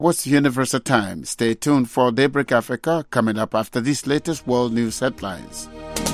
What's Universal Time? Stay tuned for Daybreak Africa coming up after these latest world news headlines.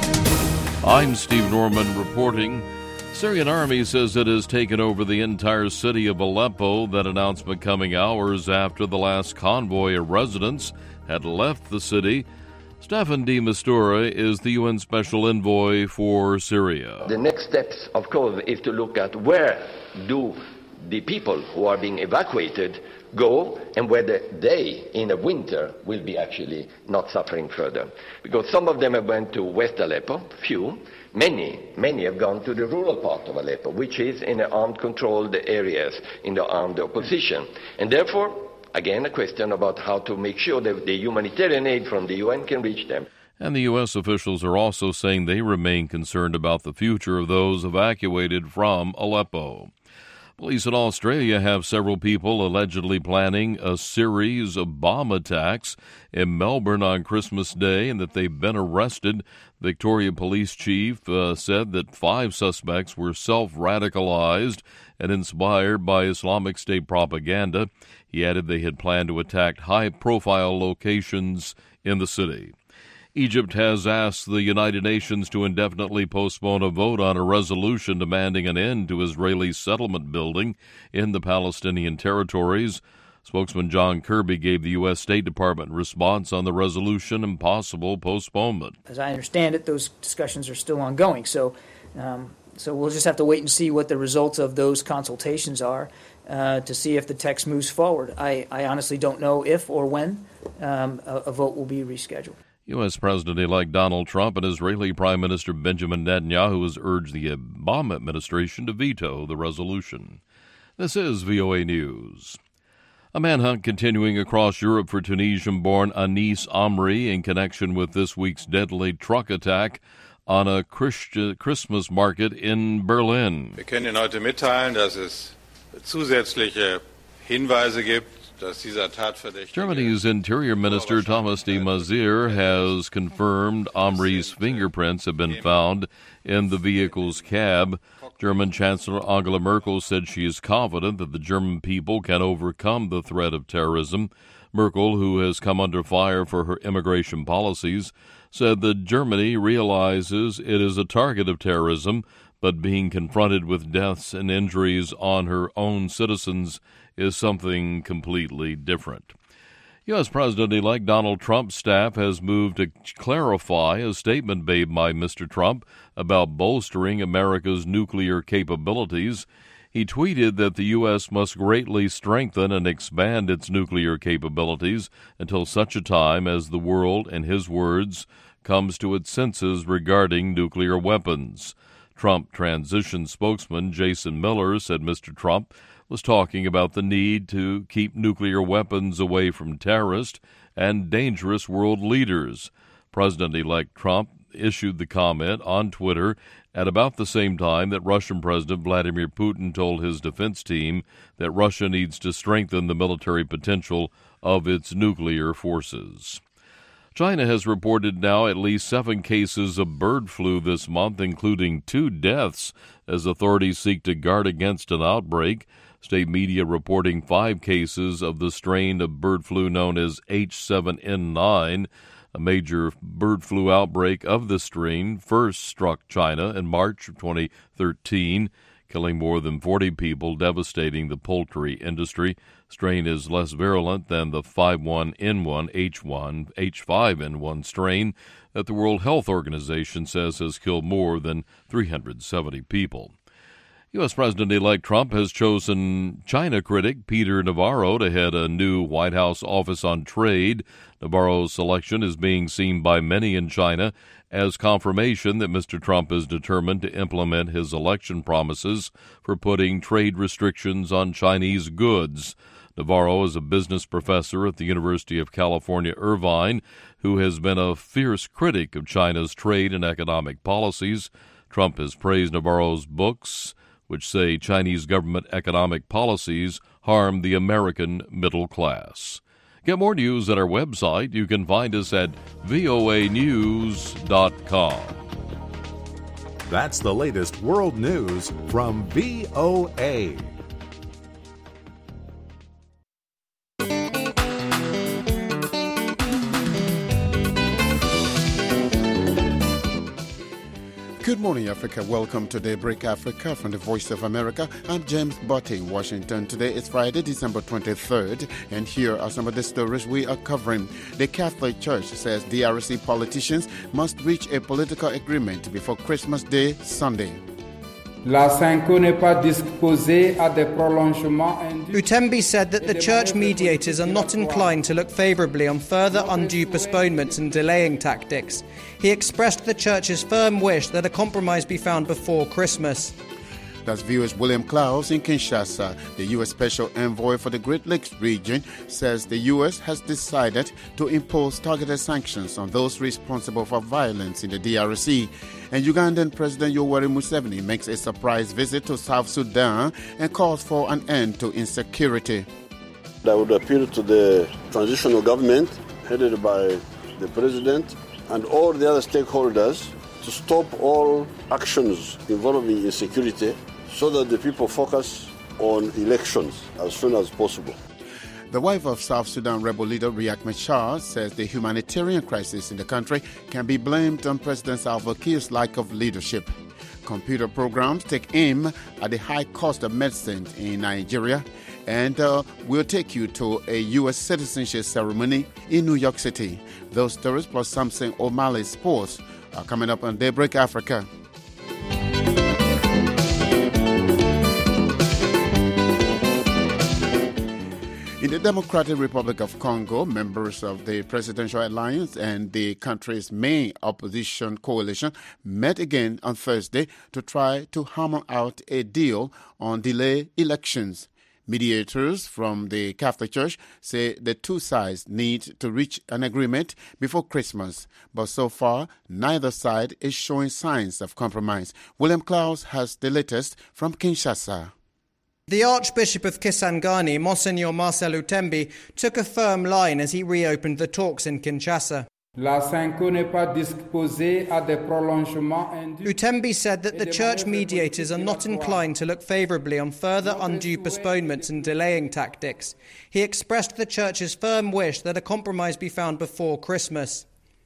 I'm Steve Norman reporting. Syrian army says it has taken over the entire city of Aleppo. That announcement coming hours after the last convoy of residents had left the city. Staffan de Mistura is the UN Special Envoy for Syria. The next steps, of course, is to look at where do the people who are being evacuated go and whether they, in the winter, will be actually not suffering further. Because some of them have went to West Aleppo, few. Many have gone to the rural part of Aleppo, which is in the armed controlled areas, in the armed opposition. And therefore, again, a question about how to make sure that the humanitarian aid from the UN can reach them. And the U.S. officials are also saying they remain concerned about the future of those evacuated from Aleppo. Police in Australia have several people allegedly planning a series of bomb attacks in Melbourne on Christmas Day and that they've been arrested. Victoria Police Chief said that 5 suspects were self-radicalized and inspired by Islamic State propaganda. He added they had planned to attack high-profile locations in the city. Egypt has asked the United Nations to indefinitely postpone a vote on a resolution demanding an end to Israeli settlement building in the Palestinian territories. Spokesman John Kirby gave the U.S. State Department response on the resolution and possible postponement. As I understand it, those discussions are still ongoing, so we'll just have to wait and see what the results of those consultations are to see if the text moves forward. I honestly don't know if or when a vote will be rescheduled. U.S. President-elect Donald Trump and Israeli Prime Minister Benjamin Netanyahu has urged the Obama administration to veto the resolution. This is VOA News. A manhunt continuing across Europe for Tunisian-born Anis Amri in connection with this week's deadly truck attack on a Christmas market in Berlin. Wir können Ihnen heute mitteilen, dass es zusätzliche Hinweise gibt. Germany's Interior Minister Thomas de Maizière has confirmed Amri's fingerprints have been found in the vehicle's cab. German Chancellor Angela Merkel said she is confident that the German people can overcome the threat of terrorism. Merkel, who has come under fire for her immigration policies, said that Germany realizes it is a target of terrorism, but being confronted with deaths and injuries on her own citizens is something completely different. U.S. President-elect Donald Trump's staff has moved to clarify a statement made by Mr. Trump about bolstering America's nuclear capabilities. He tweeted that the U.S. must greatly strengthen and expand its nuclear capabilities until such a time as the world, in his words, comes to its senses regarding nuclear weapons. Trump transition spokesman Jason Miller said Mr. Trump was talking about the need to keep nuclear weapons away from terrorists and dangerous world leaders. President-elect Trump issued the comment on Twitter at about the same time that Russian President Vladimir Putin told his defense team that Russia needs to strengthen the military potential of its nuclear forces. China has reported now at least 7 cases of bird flu this month, including 2 deaths, as authorities seek to guard against an outbreak. State media reporting 5 cases of the strain of bird flu known as H7N9. A major bird flu outbreak of the strain first struck China in March of 2013, killing more than 40 people, devastating the poultry industry. Strain is less virulent than the 5.1N1 H5N1 strain that the World Health Organization says has killed more than 370 people. U.S. President-elect Trump has chosen China critic Peter Navarro to head a new White House Office on Trade. Navarro's selection is being seen by many in China as confirmation that Mr. Trump is determined to implement his election promises for putting trade restrictions on Chinese goods. Navarro is a business professor at the University of California, Irvine, who has been a fierce critic of China's trade and economic policies. Trump has praised Navarro's books, which say Chinese government economic policies harm the American middle class. Get more news at our website. You can find us at voanews.com. That's the latest world news from VOA. Good morning, Africa. Welcome to Daybreak Africa from the Voice of America. I'm James Botte in Washington. Today is Friday, December 23rd, and here are some of the stories we are covering. The Catholic Church says DRC politicians must reach a political agreement before Christmas Day, Sunday. La Senko n'est pas disposée à des prolongements indus. Utembi said that the church mediators are not inclined to look favourably on further undue postponements and delaying tactics. He expressed the church's firm wish that a compromise be found before Christmas. That's viewers William Klaus in Kinshasa. The U.S. Special Envoy for the Great Lakes region says the U.S. has decided to impose targeted sanctions on those responsible for violence in the DRC. And Ugandan President Yoweri Museveni makes a surprise visit to South Sudan and calls for an end to insecurity. I would appeal to the transitional government headed by the president and all the other stakeholders to stop all actions involving insecurity so that the people focus on elections as soon as possible. The wife of South Sudan rebel leader Riek Machar says the humanitarian crisis in the country can be blamed on President Salva Kiir's lack of leadership. Computer programs take aim at the high cost of medicine in Nigeria, and we'll take you to a U.S. citizenship ceremony in New York City. Those stories plus Samson O'Malley's sports are coming up on Daybreak Africa. In the Democratic Republic of Congo, members of the Presidential Alliance and the country's main opposition coalition met again on Thursday to try to hammer out a deal on delayed elections. Mediators from the Catholic Church say the two sides need to reach an agreement before Christmas, but so far, neither side is showing signs of compromise. William Klaus has the latest from Kinshasa. The Archbishop of Kisangani, Monsignor Marcel Utembi, took a firm line as he reopened the talks in Kinshasa. La Senko n'est pas disposée à des prolongements indus. Utembi said that the church mediators are not inclined to look favourably on further undue postponements and delaying tactics. He expressed the church's firm wish that a compromise be found before Christmas.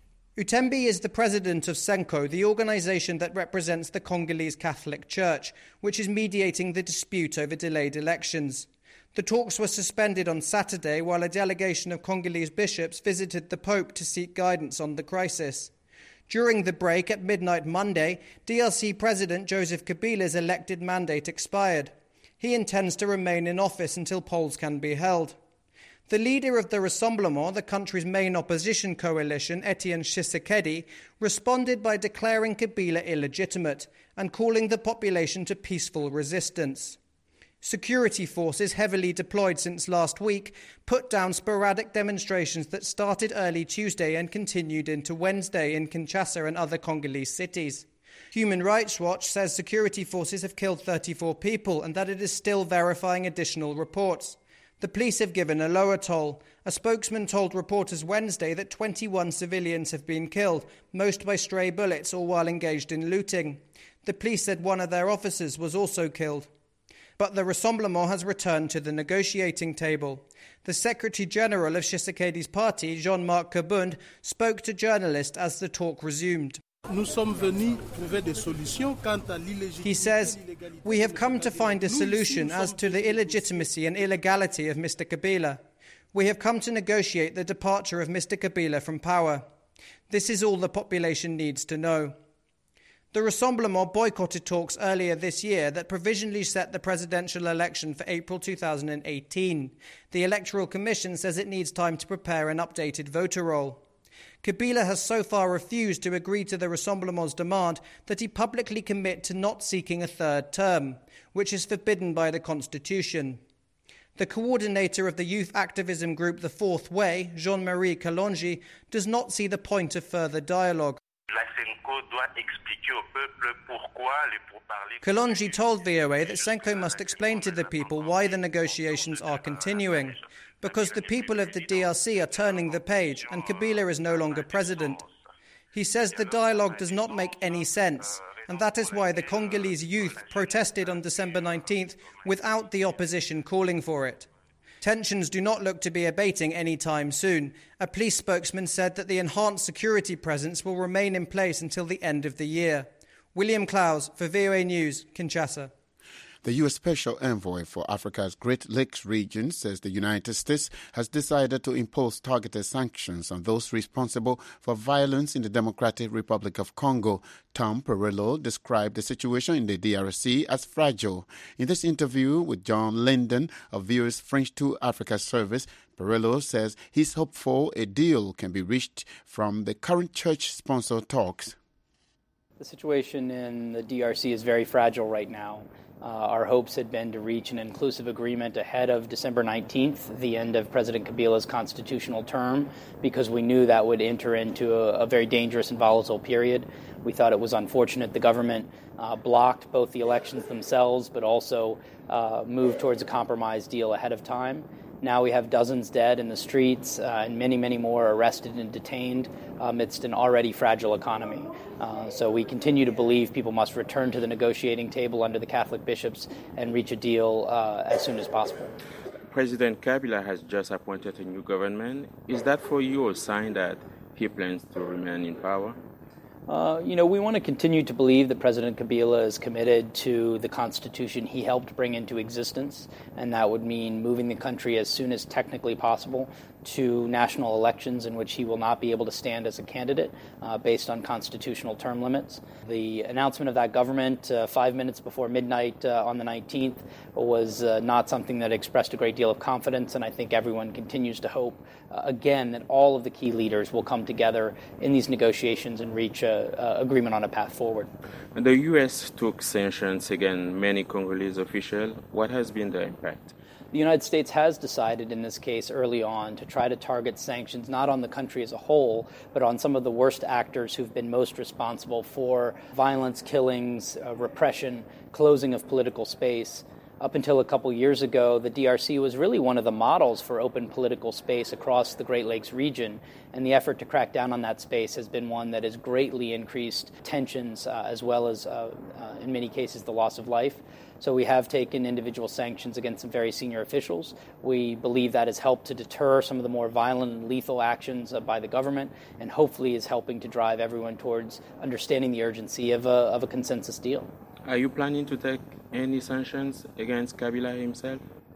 Utembi is the president of Senko, the organisation that represents the Congolese Catholic Church, which is mediating the dispute over delayed elections. The talks were suspended on Saturday while a delegation of Congolese bishops visited the Pope to seek guidance on the crisis. During the break at midnight Monday, DRC President Joseph Kabila's elected mandate expired. He intends to remain in office until polls can be held. The leader of the Rassemblement, the country's main opposition coalition, Etienne Tshisekedi, responded by declaring Kabila illegitimate and calling the population to peaceful resistance. Security forces, heavily deployed since last week, put down sporadic demonstrations that started early Tuesday and continued into Wednesday in Kinshasa and other Congolese cities. Human Rights Watch says security forces have killed 34 people and that it is still verifying additional reports. The police have given a lower toll. A spokesman told reporters Wednesday that 21 civilians have been killed, most by stray bullets or while engaged in looting. The police said one of their officers was also killed. But the Rassemblement has returned to the negotiating table. The Secretary-General of Tshisekedi's party, Jean-Marc Kabund, spoke to journalists as the talk resumed. He says, "We have come to find a solution as to the illegitimacy and illegality of Mr. Kabila. We have come to negotiate the departure of Mr. Kabila from power. This is all the population needs to know." The Rassemblement boycotted talks earlier this year that provisionally set the presidential election for April 2018. The Electoral Commission says it needs time to prepare an updated voter roll. Kabila has so far refused to agree to the Rassemblement's demand that he publicly commit to not seeking a third term, which is forbidden by the Constitution. The coordinator of the youth activism group The Fourth Way, Jean-Marie Kalonji, does not see the point of further dialogue. Kalonji told VOA that Senko must explain to the people why the negotiations are continuing, because the people of the DRC are turning the page and Kabila is no longer president. He says the dialogue does not make any sense, and that is why the Congolese youth protested on December 19th without the opposition calling for it. Tensions do not look to be abating anytime soon. A police spokesman said that the enhanced security presence will remain in place until the end of the year. William Clowes for VOA News, Kinshasa. The U.S. Special Envoy for Africa's Great Lakes region says the United States has decided to impose targeted sanctions on those responsible for violence in the Democratic Republic of Congo. Tom Perello described the situation in the DRC as fragile. In this interview with John Linden of VOA's French 2 Africa service, Perello says he's hopeful a deal can be reached from the current church-sponsored talks. The situation in the DRC is very fragile right now. Our hopes had been to reach an inclusive agreement ahead of December 19th, the end of President Kabila's constitutional term, because we knew that would enter into a very dangerous and volatile period. We thought it was unfortunate the government blocked both the elections themselves, but also moved towards a compromise deal ahead of time. Now we have dozens dead in the streets and many, many more arrested and detained amidst an already fragile economy. So we continue to believe people must return to the negotiating table under the Catholic bishops and reach a deal as soon as possible. President Kabila has just appointed a new government. Is that for you a sign that he plans to remain in power? We want to continue to believe that President Kabila is committed to the Constitution he helped bring into existence, and that would mean moving the country as soon as technically possible to national elections in which he will not be able to stand as a candidate based on constitutional term limits. The announcement of that government 5 minutes before midnight on the 19th was not something that expressed a great deal of confidence, and I think everyone continues to hope, again, that all of the key leaders will come together in these negotiations and reach an agreement on a path forward. The U.S. took sanctions against many Congolese officials. What has been the impact? The United States has decided in this case early on to try to target sanctions not on the country as a whole, but on some of the worst actors who've been most responsible for violence, killings, repression, closing of political space. Up until a couple years ago, the DRC was really one of the models for open political space across the Great Lakes region, and the effort to crack down on that space has been one that has greatly increased tensions as well as, in many cases, the loss of life. So we have taken individual sanctions against some very senior officials. We believe that has helped to deter some of the more violent and lethal actions by the government, and hopefully is helping to drive everyone towards understanding the urgency of a consensus deal. Are you planning to take any sanctions against Kabila himself?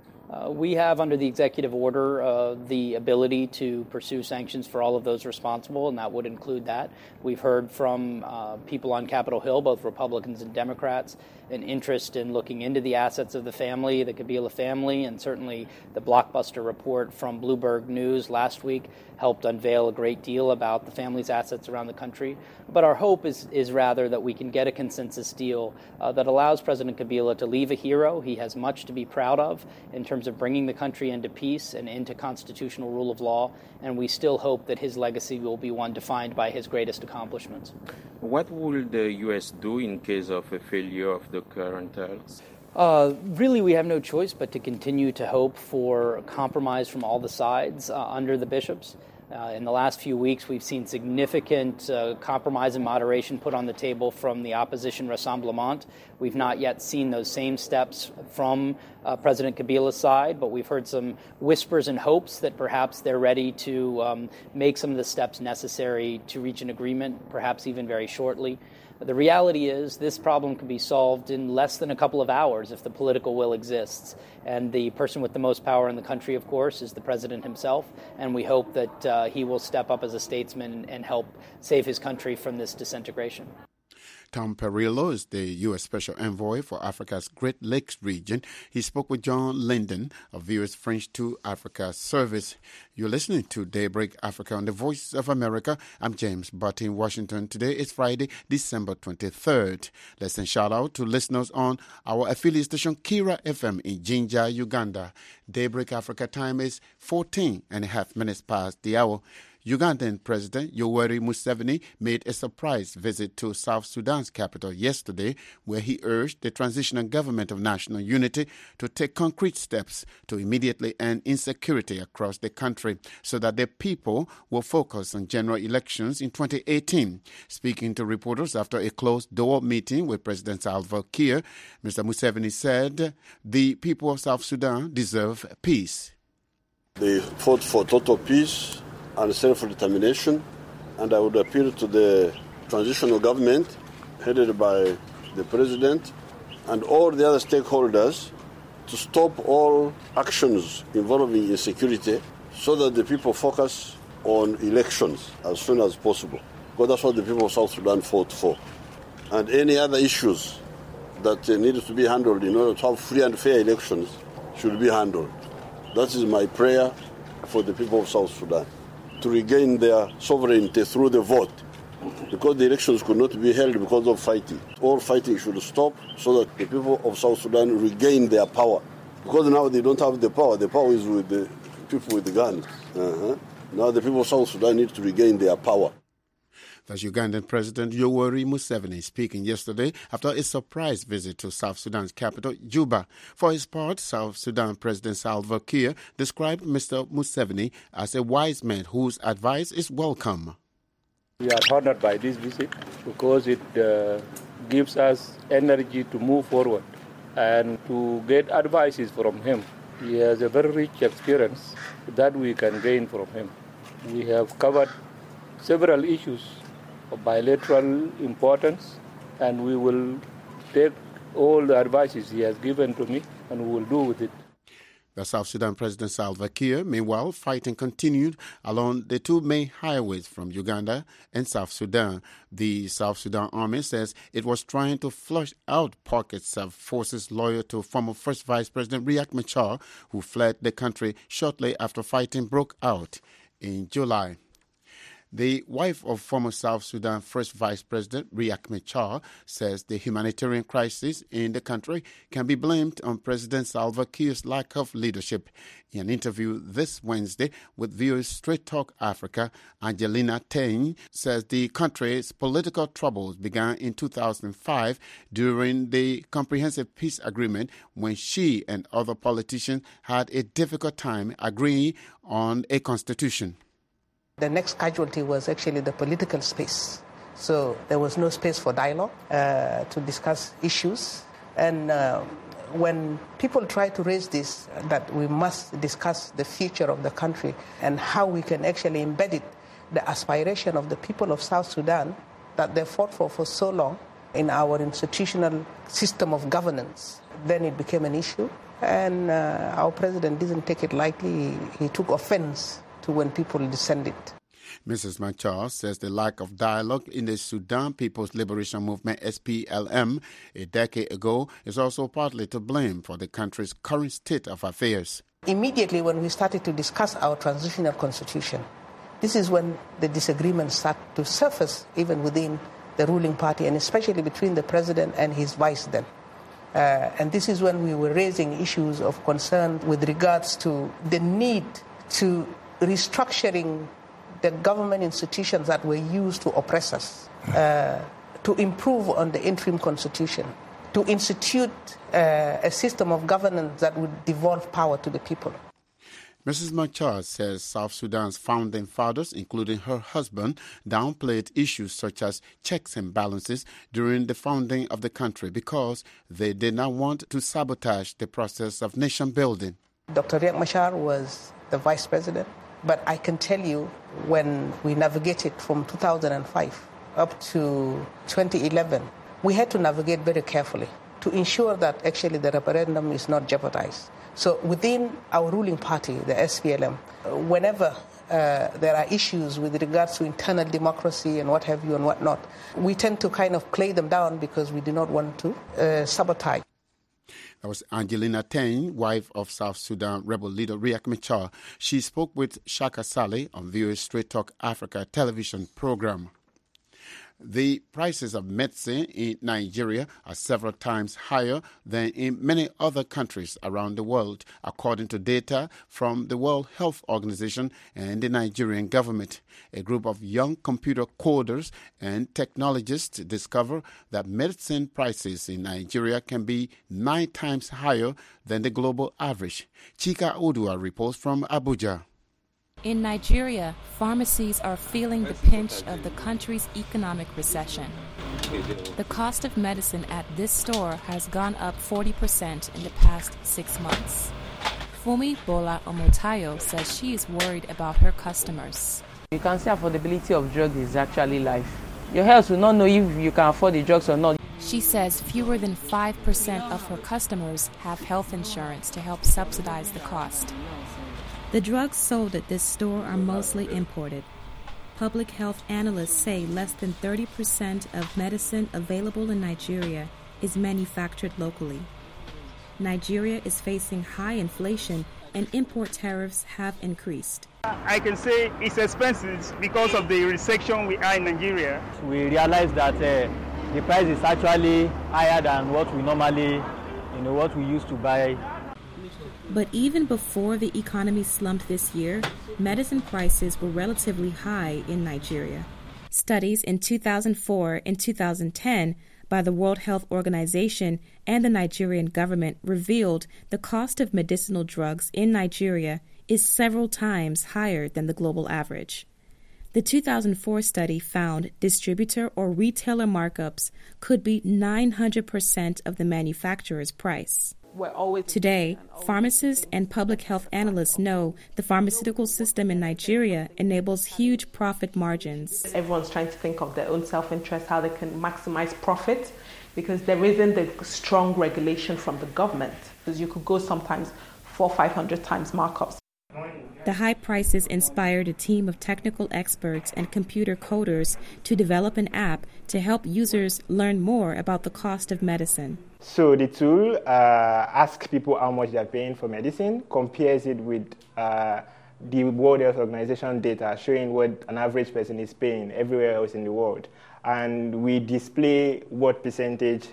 We have, under the executive order, the ability to pursue sanctions for all of those responsible, and that would include that. We've heard from people on Capitol Hill, both Republicans and Democrats, an interest in looking into the assets of the family, the Kabila family, and certainly the blockbuster report from Bloomberg News last week helped unveil a great deal about the family's assets around the country. But our hope is rather that we can get a consensus deal that allows President Kabila to leave a hero. He has much to be proud of in terms of bringing the country into peace and into constitutional rule of law, and we still hope that his legacy will be one defined by his greatest accomplishments. What will the U.S. do in case of a failure of the current talks? Really, we have no choice but to continue to hope for a compromise from all the sides under the bishops. In the last few weeks, we've seen significant compromise and moderation put on the table from the opposition Rassemblement. We've not yet seen those same steps from President Kabila's side, but we've heard some whispers and hopes that perhaps they're ready to make some of the steps necessary to reach an agreement, perhaps even very shortly. The reality is this problem can be solved in less than a couple of hours if the political will exists. And the person with the most power in the country, of course, is the president himself. And we hope that he will step up as a statesman and help save his country from this disintegration. Tom Perello is the U.S. Special Envoy for Africa's Great Lakes region. He spoke with John Linden of VOA's French 2 Africa service. You're listening to Daybreak Africa on the Voice of America. I'm James Butt in Washington. Today is Friday, December 23rd. Let's send shout out to listeners on our affiliate station Kira FM in Jinja, Uganda. Daybreak Africa time is 14 and a half minutes past the hour. Ugandan President Yoweri Museveni made a surprise visit to South Sudan's capital yesterday, where he urged the transitional government of national unity to take concrete steps to immediately end insecurity across the country so that the people will focus on general elections in 2018. Speaking to reporters after a closed-door meeting with President Salva Kiir, Mr. Museveni said the people of South Sudan deserve peace. They fought for total peace and self-determination, and I would appeal to the transitional government headed by the president and all the other stakeholders to stop all actions involving insecurity so that the people focus on elections as soon as possible. Because that's what the people of South Sudan fought for. And any other issues that needed to be handled in order to have free and fair elections should be handled. That is my prayer for the people of South Sudan, to regain their sovereignty through the vote, because the elections could not be held because of fighting. All fighting should stop so that the people of South Sudan regain their power. Because now they don't have the power is with the people with the guns. Now the people of South Sudan need to regain their power. That's Ugandan President Yoweri Museveni speaking yesterday after a surprise visit to South Sudan's capital, Juba. For his part, South Sudan President Salva Kiir described Mr. Museveni as a wise man whose advice is welcome. We are honored by this visit because it gives us energy to move forward and to get advices from him. He has a very rich experience that we can gain from him. We have covered several issues of bilateral importance, and we will take all the advices he has given to me and we will do with it. The South Sudan President Salva Kiir, meanwhile, fighting continued along the two main highways from Uganda and South Sudan. The South Sudan Army says it was trying to flush out pockets of forces loyal to former First Vice President Riek Machar, who fled the country shortly after fighting broke out in July. The wife of former South Sudan First Vice President Riek Machar says the humanitarian crisis in the country can be blamed on President Salva Kiir's lack of leadership. In an interview this Wednesday with VOA's Straight Talk Africa, Angelina Teng says the country's political troubles began in 2005 during the Comprehensive Peace Agreement, when she and other politicians had a difficult time agreeing on a constitution. The next casualty was actually the political space. So there was no space for dialogue to discuss issues. And when people try to raise this, that we must discuss the future of the country and how we can actually embed it, the aspiration of the people of South Sudan that they fought for so long in our institutional system of governance, then it became an issue. And our president didn't take it lightly. He took offense to when people descended. Mrs. Machar says the lack of dialogue in the Sudan People's Liberation Movement, SPLM, a decade ago is also partly to blame for the country's current state of affairs. Immediately when we started to discuss our transitional constitution, this is when the disagreements start to surface even within the ruling party, and especially between the president and his vice then. And this is when we were raising issues of concern with regards to the need to restructuring the government institutions that were used to oppress us, to improve on the interim constitution, to institute a system of governance that would devolve power to the people. Mrs. Machar says South Sudan's founding fathers, including her husband, downplayed issues such as checks and balances during the founding of the country because they did not want to sabotage the process of nation building. Dr. Riek Machar was the vice president. But I can tell you, when we navigated from 2005 up to 2011, we had to navigate very carefully to ensure that actually the referendum is not jeopardized. So within our ruling party, the SPLM, whenever there are issues with regards to internal democracy and what have you and what not, we tend to kind of play them down because we do not want to sabotage. That was Angelina Teng, wife of South Sudan rebel leader Riek Machar. She spoke with Shaka Saleh on VOA's Straight Talk Africa television program. The prices of medicine in Nigeria are several times higher than in many other countries around the world, according to data from the World Health Organization and the Nigerian government. A group of young computer coders and technologists discover that medicine prices in Nigeria can be 9 times higher than the global average. Chika Odua reports from Abuja. In Nigeria, pharmacies are feeling the pinch of the country's economic recession. The cost of medicine at this store has gone up 40% in the past 6 months. Fumi Bola Omotayo says she is worried about her customers. You can see affordability of drugs is actually life. Your health will not know if you can afford the drugs or not. She says fewer than 5% of her customers have health insurance to help subsidize the cost. The drugs sold at this store are mostly imported. Public health analysts say less than 30% of medicine available in Nigeria is manufactured locally. Nigeria is facing high inflation and import tariffs have increased. I can say it's expensive because of the recession we are in Nigeria. We realize that the price is actually higher than what we normally, what we used to buy. But even before the economy slumped this year, medicine prices were relatively high in Nigeria. Studies in 2004 and 2010 by the World Health Organization and the Nigerian government revealed the cost of medicinal drugs in Nigeria is several times higher than the global average. The 2004 study found distributor or retailer markups could be 900% of the manufacturer's price. Today, pharmacists and public health analysts know the pharmaceutical system in Nigeria enables huge profit margins. Everyone's trying to think of their own self-interest, how they can maximize profit, because there isn't a strong regulation from the government. Because you could go sometimes 400-500 times markups. The high prices inspired a team of technical experts and computer coders to develop an app to help users learn more about the cost of medicine. So the tool asks people how much they're paying for medicine, compares it with the World Health Organization data showing what an average person is paying everywhere else in the world. And we display what percentage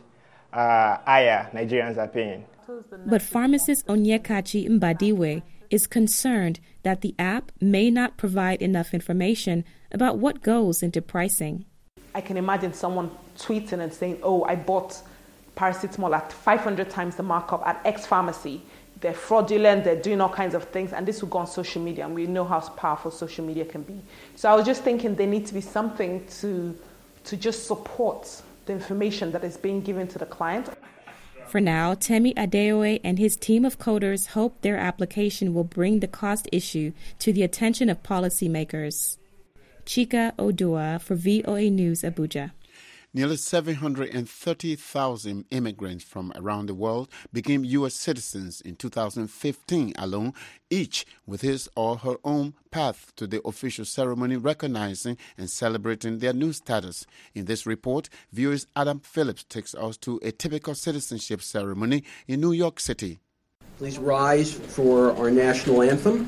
higher Nigerians are paying. But pharmacist Onyekachi Mbadiwe is concerned that the app may not provide enough information about what goes into pricing. I can imagine someone tweeting and saying, oh, I bought paracetamol at 500 times the markup at X pharmacy. They're fraudulent, they're doing all kinds of things, and this will go on social media, and we know how powerful social media can be. So I was just thinking there needs to be something to just support the information that is being given to the client. For now, Temi Adeoye and his team of coders hope their application will bring the cost issue to the attention of policymakers. Chika Odua for VOA News, Abuja. Nearly 730,000 immigrants from around the world became U.S. citizens in 2015 alone, each with his or her own path to the official ceremony recognizing and celebrating their new status. In this report, viewers Adam Phillips takes us to a typical citizenship ceremony in New York City. Please rise for our national anthem.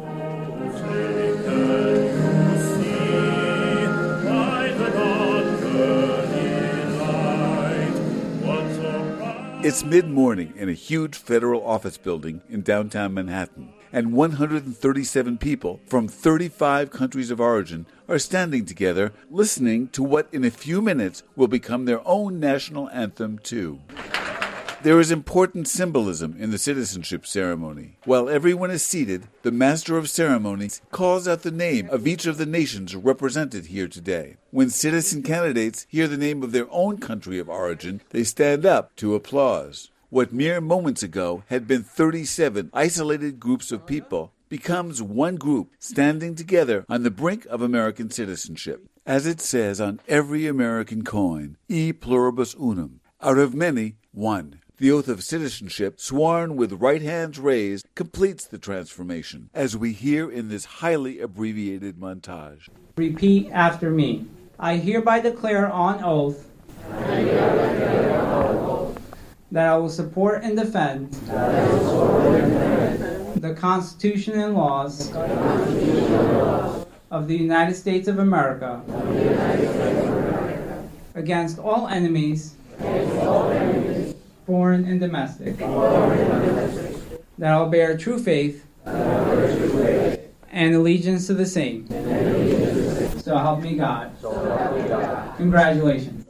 It's mid-morning in a huge federal office building in downtown Manhattan, and 137 people from 35 countries of origin are standing together listening to what in a few minutes will become their own national anthem too. There is important symbolism in the citizenship ceremony. While everyone is seated, the master of ceremonies calls out the name of each of the nations represented here today. When citizen candidates hear the name of their own country of origin, they stand up to applause. What mere moments ago had been 37 isolated groups of people becomes one group standing together on the brink of American citizenship. As it says on every American coin, e pluribus unum, out of many, one. The oath of citizenship, sworn with right hands raised, completes the transformation, as we hear in this highly abbreviated montage. Repeat after me. I hereby declare on oath that I will support and defend the Constitution and laws of the United States of America against all enemies, foreign and domestic, that I will bear true faith and allegiance to the same. So help me God. Congratulations.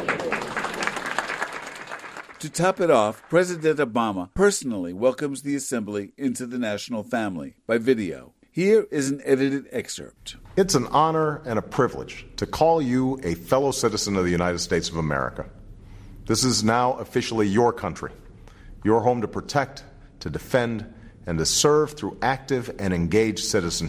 To top it off, President Obama personally welcomes the assembly into the national family by video. Here is an edited excerpt. It's an honor and a privilege to call you a fellow citizen of the United States of America. This is now officially your country, your home to protect, to defend, and to serve through active and engaged citizenship.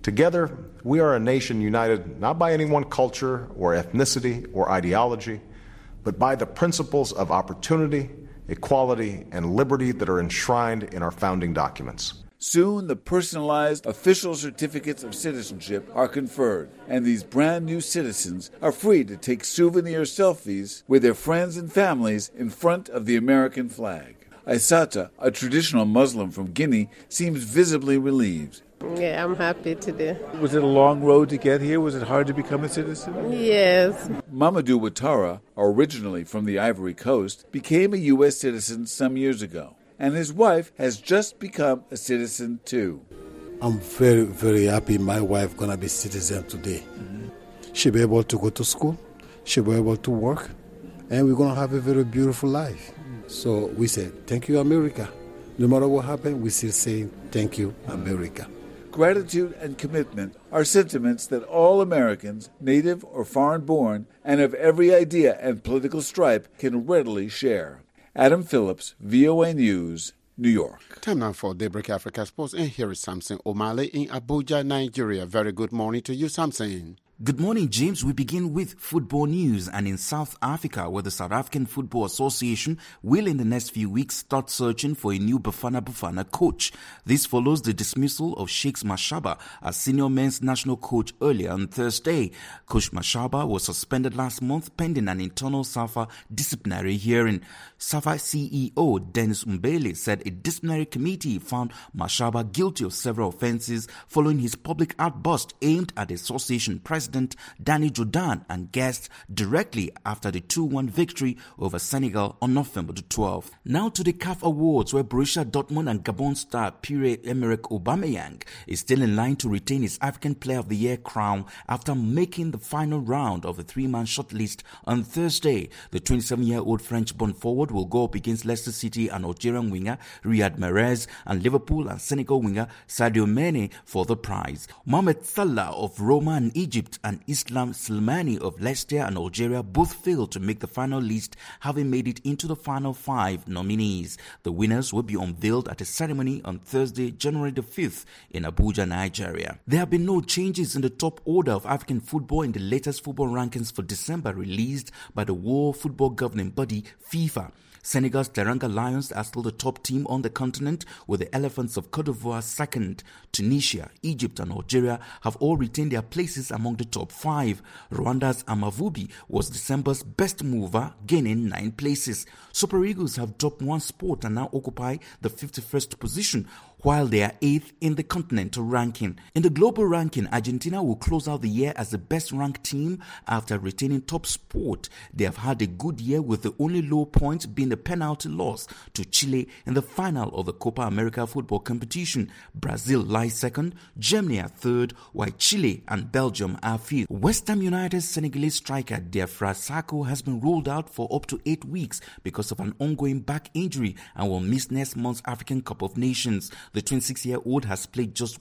Together, we are a nation united not by any one culture or ethnicity or ideology, but by the principles of opportunity, equality, and liberty that are enshrined in our founding documents. Soon, the personalized official certificates of citizenship are conferred, and these brand new citizens are free to take souvenir selfies with their friends and families in front of the American flag. Aissata, a traditional Muslim from Guinea, seems visibly relieved. Yeah, I'm happy today. Was it a long road to get here? Was it hard to become a citizen? Yes. Mamadou Ouattara, originally from the Ivory Coast, became a U.S. citizen some years ago, and his wife has just become a citizen too. I'm very, very happy my wife gonna be citizen today. She'll be able to go to school, she'll be able to work, and we're gonna have a very beautiful life. So we say, thank you, America. No matter what happens, we still say, thank you, America. Gratitude and commitment are sentiments that all Americans, native or foreign-born, and of every idea and political stripe can readily share. Adam Phillips, VOA News, New York. Time now for Daybreak Africa Sports, and here is Samson Omale in Abuja, Nigeria. Very good morning to you, Samson. Good morning, James. We begin with football news, and in South Africa, where the South African Football Association will in the next few weeks start searching for a new Bafana coach. This follows the dismissal of Shakes Mashaba as senior men's national coach earlier on Thursday. Coach Mashaba was suspended last month pending an internal SAFA disciplinary hearing. SAFA CEO Dennis Mbele said a disciplinary committee found Mashaba guilty of several offences following his public outburst aimed at the association president Danny Jordan and guests directly after the 2-1 victory over Senegal on November the 12th. Now to the CAF Awards, where Borussia Dortmund and Gabon star Pierre-Emerick Aubameyang is still in line to retain his African Player of the Year crown after making the final round of the 3-man shortlist on Thursday. The 27-year-old French-born forward will go up against Leicester City and Algerian winger Riyad Mahrez and Liverpool and Senegal winger Sadio Mane for the prize. Mohamed Salah of Roma and Egypt and Islam Slimani of Leicester and Algeria both failed to make the final list, having made it into the final 5 nominees. The winners will be unveiled at a ceremony on Thursday, January the 5th in Abuja, Nigeria. There have been no changes in the top order of African football in the latest football rankings for December released by the World Football Governing Body, FIFA. Senegal's Teranga Lions are still the top team on the continent, with the Elephants of Cote d'Ivoire second. Tunisia, Egypt and Algeria have all retained their places among the top 5. Rwanda's Amavubi was December's best mover, gaining 9 places. Super Eagles have dropped 1 spot and now occupy the 51st position, while they are 8th in the continental ranking. In the global ranking, Argentina will close out the year as the best-ranked team after retaining top spot. They have had a good year, with the only low point being the penalty loss to Chile in the final of the Copa America football competition. Brazil lies second, Germany are third, while Chile and Belgium are fifth. West Ham United's Senegalese striker Diafra Sakho has been ruled out for up to 8 weeks because of an ongoing back injury and will miss next month's African Cup of Nations. The 26-year-old has played just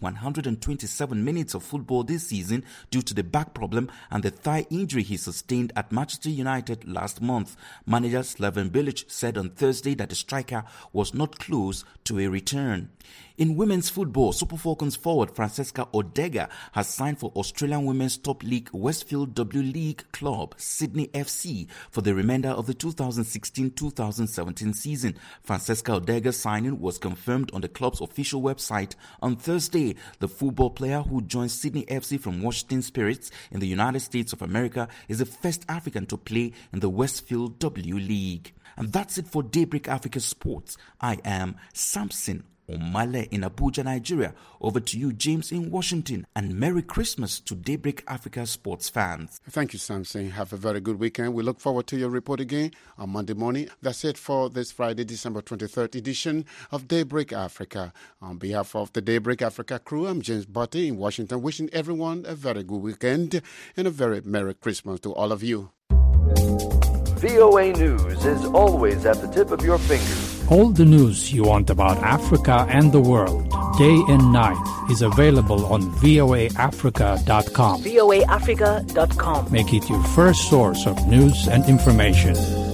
127 minutes of football this season due to the back problem and the thigh injury he sustained at Manchester United last month. Manager Slaven Bilic said on Thursday that the striker was not close to a return. In women's football, Super Falcons forward Francesca Odega has signed for Australian women's top league Westfield W League club Sydney FC for the remainder of the 2016-2017 season. Francesca Odega's signing was confirmed on the club's official website on Thursday. The football player, who joined Sydney FC from Washington Spirits in the United States of America, is the first African to play in the Westfield W League. And that's it for Daybreak Africa Sports. I am Samson Omale in Abuja, Nigeria. Over to you, James, in Washington. And Merry Christmas to Daybreak Africa sports fans. Thank you, Samson. Have a very good weekend. We look forward to your report again on Monday morning. That's it for this Friday, December 23rd edition of Daybreak Africa. On behalf of the Daybreak Africa crew, I'm James Botti in Washington, wishing everyone a very good weekend and a very Merry Christmas to all of you. VOA News is always at the tip of your fingers. All the news you want about Africa and the world, day and night, is available on voaafrica.com. voaafrica.com. Make it your first source of news and information.